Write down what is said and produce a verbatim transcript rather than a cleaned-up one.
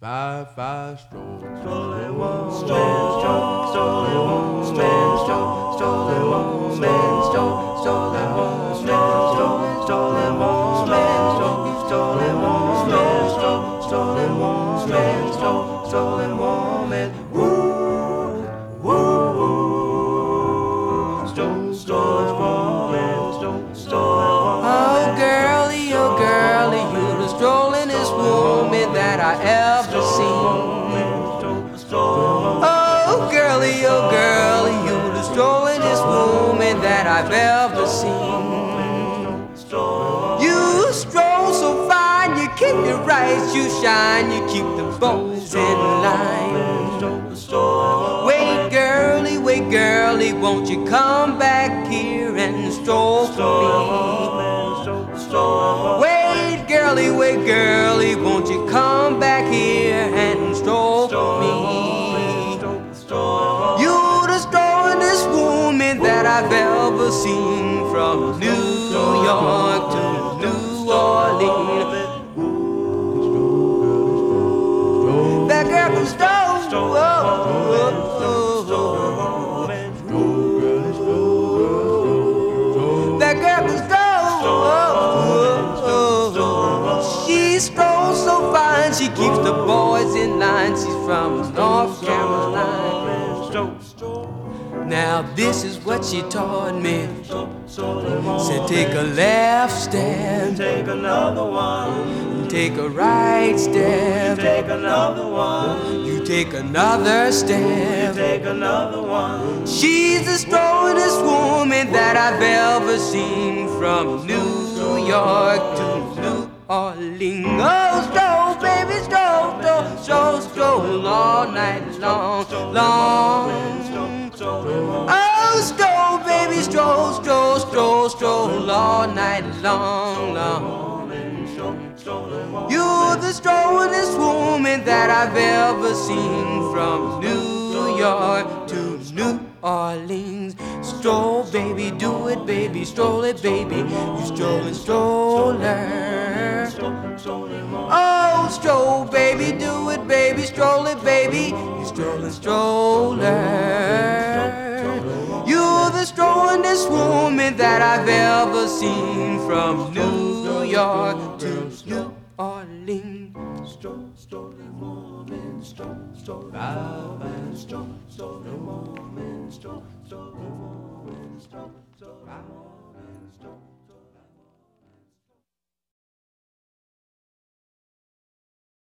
Five, five strolls. Strolling woman, stroll, strolling woman, stroll, strolling woman, stroll, strolling woman, stroll, strolling woman, stroll, strolling woman, stroll, strolling woman, stroll, strolling woman, woo, woo, woo, stroll, strolling woman, stroll, strolling woman. Oh girlie, oh girlie, you the strollingest woman that I ever seen. Oh girlie, oh girlie, you the strollingest woman that I've ever seen. You stroll so fine, you keep your rights, you shine, you keep the boys in line. Wait girlie, wait girlie, won't you come back here and stroll for me? Wait girlie, wait girlie, won't you come back here and stroll for me? You the strollingest woman that I've ever seen, from New York to New Orleans. That girl can stroll, oh, oh, oh. That girl can stroll, oh, oh, oh. She strolls so fine, she keeps the boys in line. She's from North Carolina. Now this is what she taught me. Said take a left step, Take another one, take a right step, take another one, you take another step. take another one. She's the strollingest woman that I've ever seen, from New York to New Orleans. Oh, stroll, baby, stroll, stroll, stroll, stroll all night long, long. Oh, stroll, baby, stroll, stroll, stroll, stroll all night long, long. You're the strollingest woman that I've ever seen, from New York to New Orleans. Stroll, baby, do it, baby, stroll it, baby. You strolling stroller. Oh, stroll, baby, do it, baby, stroll it, baby. You strolling stroller. You're the strollingest woman that I've ever seen, from New York to New Orleans. Stroll, strolling woman, stroll, strolling woman, stroll, strolling woman, stroll, strolling woman, stroll, strolling woman, stroll.